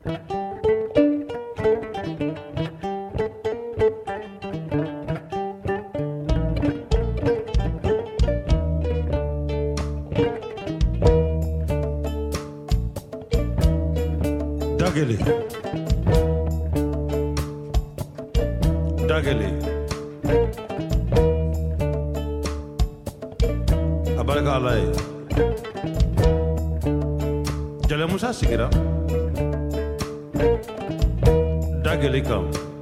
Dageli abaraka alay Jale Musa sigira Dageli kam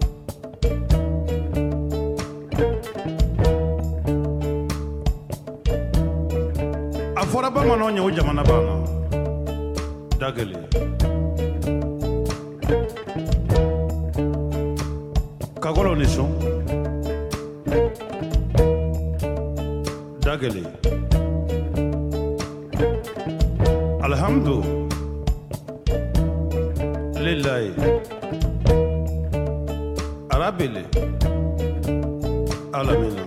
afora ba mano nyawo jamana bana Dageli Kagolo niso Dageli Alhamdu Lillahi Arabili Alamina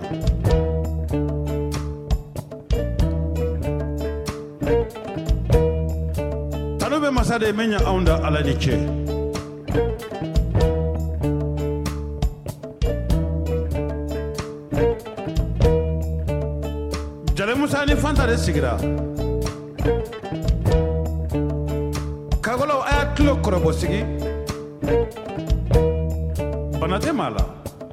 Tanube masade menya aunda alaniche Jale Musa ni fanta de sigira Kagolo aya kilo korobo sigi Banate mala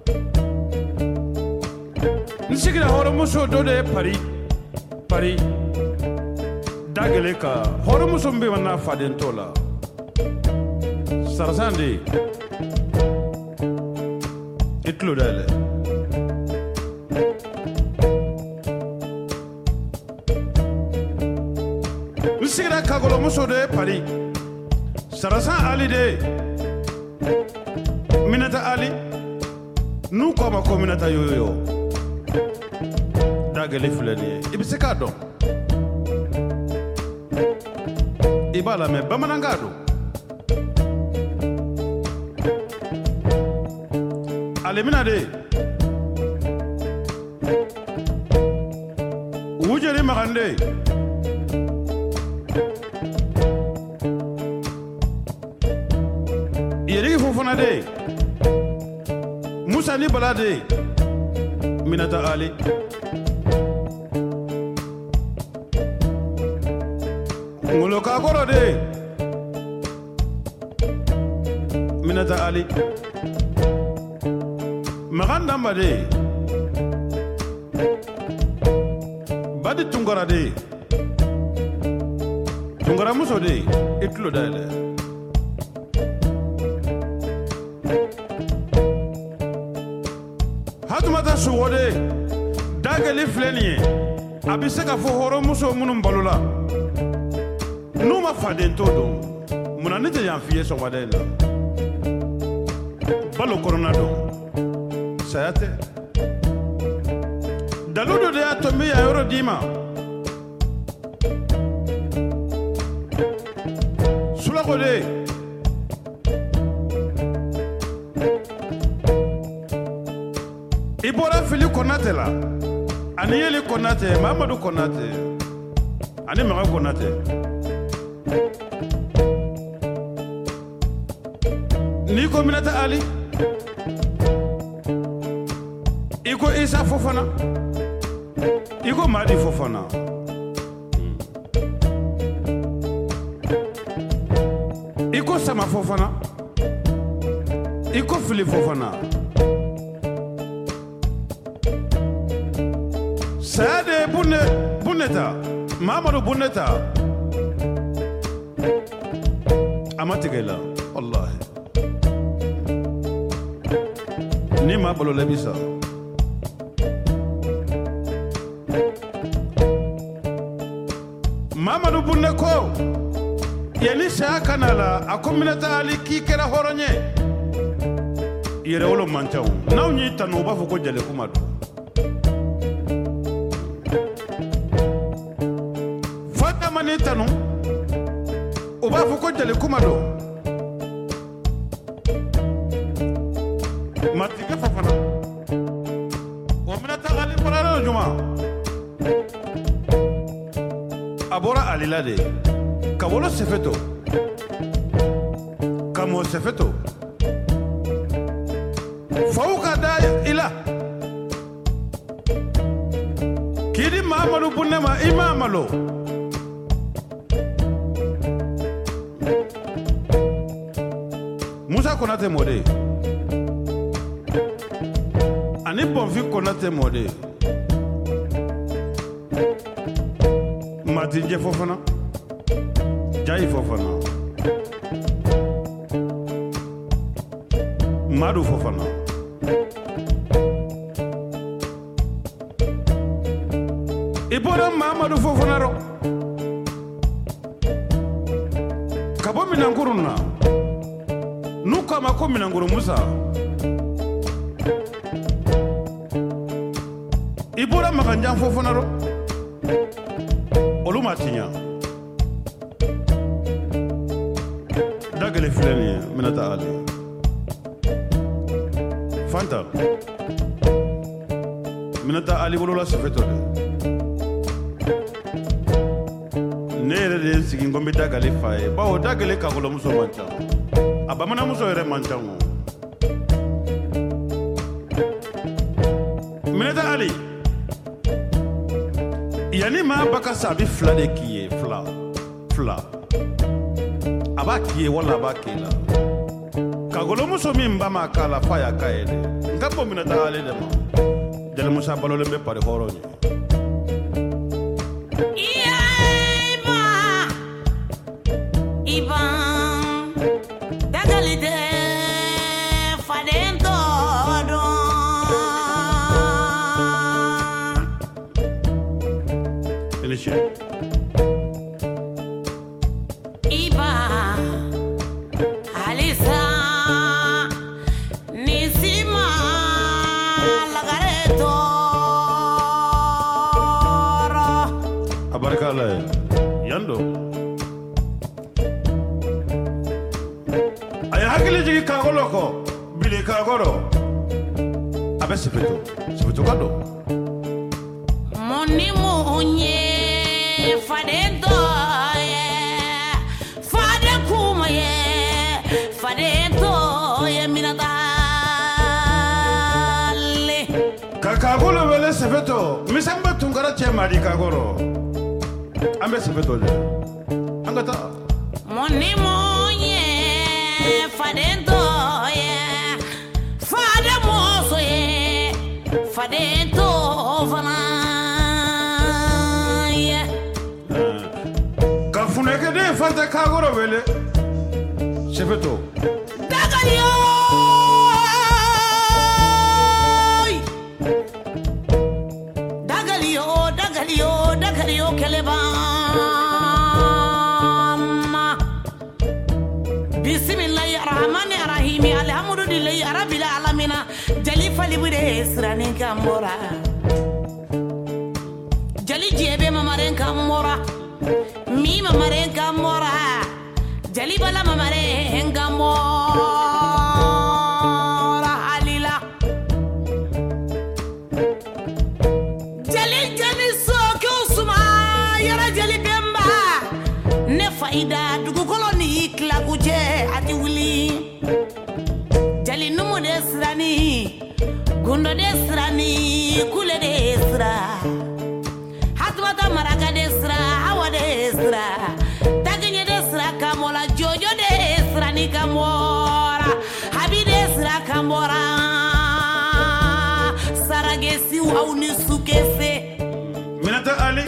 Nisigira horo muso dode pari Dagele ka horo muso mbe wana faden tola Sarasandi Itlo dale Nisigira Kagolo muso de pari Sarasan Ali de Minata Ali Nu koma ko minata yoyo Dageli fulani ibisika don Ibala me bamanangado Ali minade Wujeri magande Yeri fofana de Musa ni balade Minata Ali Ngolo Kagolo de Minata Ali Magandamba de Badi Tungara de Tungara muso de Itlo dale Hatumata suwode Dageli flenie Abiseka fo horo muso munum balula Numa faden todo Munanite yanfiye so wadena Balo coronado Sayate Daludo de atombi ya yoro dima Sulakode Ibora Fili Konate la Aniyeli Konate Mamadou Konate Ani Mara Konate Niko Minata Ali Iko Isa Fofana Iko Madi Fofana Iko Sama Fofana Iko Fili Fofana Sade Buneta Mamadou Buneta Amatigela Wallahi Ni ma bolo lebisa Mamadou Buneko Yeni sa kanala akominata ali ki kera horonye Yere wolo manchaw Naw nyi tanu ba fuko jale kumadu Fata mani tanu Uba fuko jale kumadu Matige fafana Waminata ali parana juma Abora alilade Kawolo sefeto kamo sefeto fauka da ila kidi Mamadu Bunema imamalo Musa Konate mode ani Bonfi Konate mode Matinje Fofana Jai Fofana Madu Fofana Ibora Mamadu Fofana ro Kabo Minanguruna Nuka mako Minanguru Musa Ibora Makanjan Fofana ro Olu Matinya Dagale Filani Minata Ali Fanta Minata Ali wolola sefeto de Nere de sigi ngombe dagale faye bawo dagale ka golo muso mancha abamana muso yere mancha mo Minata Ali yani ma baka sabi fla de kiye fla aba kiye wala aba kila kagolo muso mimba makala faya kaede ngapo Minata Ali de ma dele musa balole be pare horonye Iban dagalide fadento do Elisha Iba Alisa Nisima Lagareto abarkala yando Hakili jigi kagolo ko bile kagoro abe sefeto kado Moni munye fadento ye fade kuma ye fadento ye Minata Ali kakagolo wele sefeto misamba tungara chema di kagoro ambe sefeto le angata Moni munye fadento ye fade moso ye fadento fana ye kafuneke de fanta kagoro wele sefeto dagalio keleba Bismillahirrahmanirrahim alhamdulillahi rabbil alamin jali fali bude sirani kamora jali jebe mamaren kamora mi mamaren kamora jali bala mamaren kamora halila jali jani soko suma yara jali bemba ne faida dugu koloni klaguje ati wuli jali numu desrani gundo desrani kule desra hatmata maraka desra hawa desra taginye desra kamola jojo desrani kamora habi desra kamora saragesi wauni sukese Minata Ali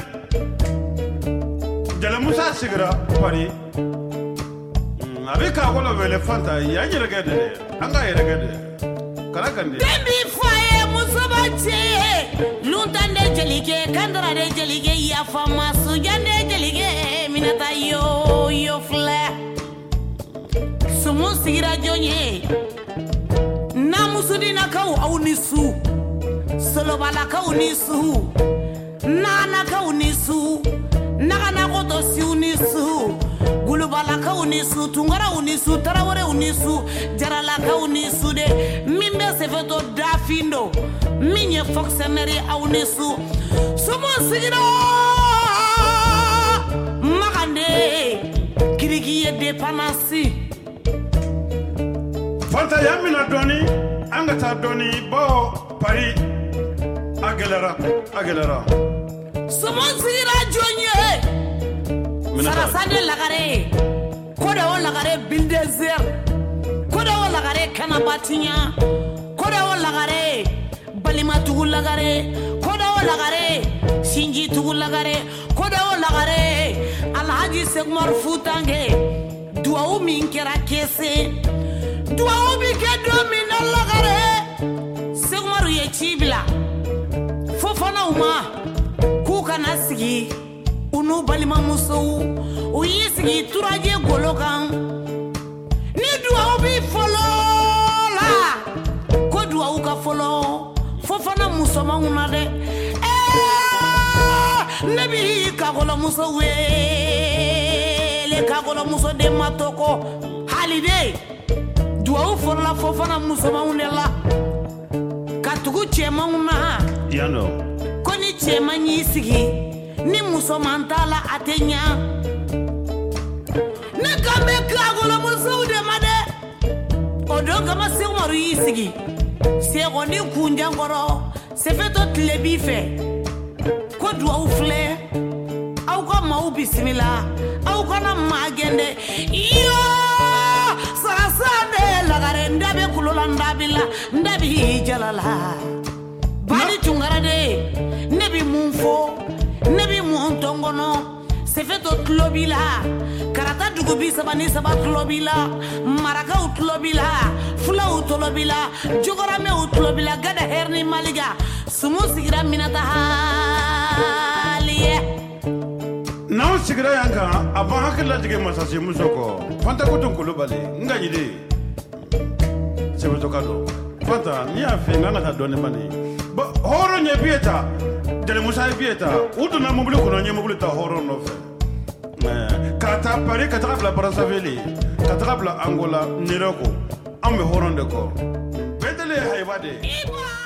Jala Musa Sigra Pari Abi kagolo wele fanta ya nyiragede anga yiragede kala kandi Baby fire musabache luntande jelige kandara de jelige ya fama sujande jelige Minata yo fla sumu sigira jonye na musudina kau aunisu solo bala kau nisu nana kau nisu nagana koto si unisu gulubala ka unisu tungara unisu tarawore unisu jarala ka unisu de mimbe sefeto dafindo minye fonctionnaire a unisu sumo sigiro magande kirigi ye depanasi Fanta yamina doni anga ta doni bo Paris agelera Somon sira jonye Sarasane lagare Koda o lagare Bulldozer Koda o lagare Kanabatinya Koda o lagare Balimatugu lagare Koda o lagare Sinji tugu lagare Koda o lagare Alhaji Segmar Futange Duaou min kera kese Duaou bi ke domina lagare Segmaru ye chibla Fofana uma Kuka nasigi Unu balima musou U yisigi turaje golokan Ni duaou bi folo la Ko duaou ka folo Fofana musoma una de Nebi kagola muso wele Kagola muso de matoko Holiday Duaou folo fofana musoma una la Katugu chema una Yano Koni chema nyisigi Ni musoma ntala atenya Nekambe kagola muso de made Odonga Segmaru yisigi Sego ni kunjangoro Sefeto tlebife Ko duaou fle Au ka mau bismillah Au kana magende Yo Sarasane lagare ndabe kulola ndabila Ndabi jalala Bali tungarade Nebi munfo Nebi muntongono Sefeto tlobila Karata dugubi sabani saba tlobila Maraka utlobila Fula utlobila Jogorame utlobila Gada herni maliga Sumu sigira minata haliye Naw sigira yanka Aban hakila jige masasi musoko Fanta kutun kulubali Nga yide Sebeto kado Fanta niya fi ngana ta doni mani Ba horo nye bieta Dele musa bieta Utu na mubuli kuno nye mubuli ta horo nofe Kata Paris katakabla Brazzaville katakabla Angola Niroko Ambe horo ndeko Bedele haibade